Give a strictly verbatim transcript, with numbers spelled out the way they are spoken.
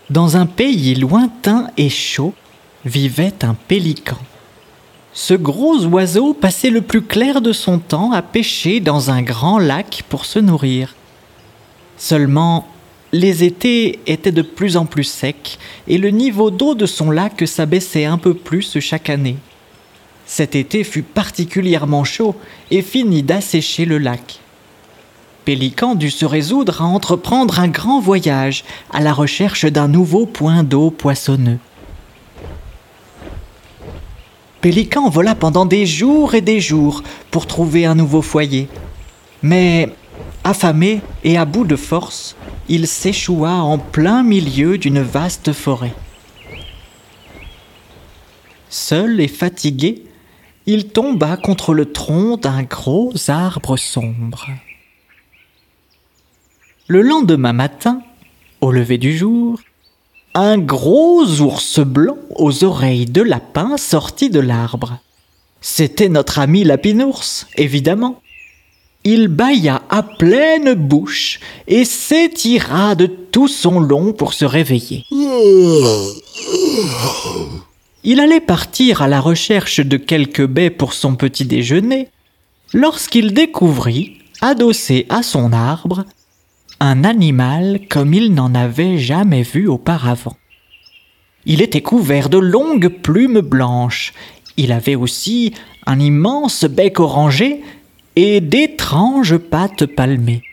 Dans un pays lointain et chaud, vivait un pélican. Ce gros oiseau passait le plus clair de son temps à pêcher dans un grand lac pour se nourrir. Seulement, les étés étaient de plus en plus secs et le niveau d'eau de son lac s'abaissait un peu plus chaque année. Cet été fut particulièrement chaud et finit d'assécher le lac. Pélican dut se résoudre à entreprendre un grand voyage à la recherche d'un nouveau point d'eau poissonneux. Pélican vola pendant des jours et des jours pour trouver un nouveau foyer. Mais, affamé et à bout de force, il s'échoua en plein milieu d'une vaste forêt. Seul et fatigué, il tomba contre le tronc d'un gros arbre sombre. Le lendemain matin, au lever du jour, un gros ours blanc aux oreilles de lapin sortit de l'arbre. C'était notre ami Lapinours, évidemment. Il bâilla à pleine bouche et s'étira de tout son long pour se réveiller. Il allait partir à la recherche de quelques baies pour son petit déjeuner lorsqu'il découvrit, adossé à son arbre, un animal comme il n'en avait jamais vu auparavant. Il était couvert de longues plumes blanches. Il avait aussi un immense bec orangé et d'étranges pattes palmées.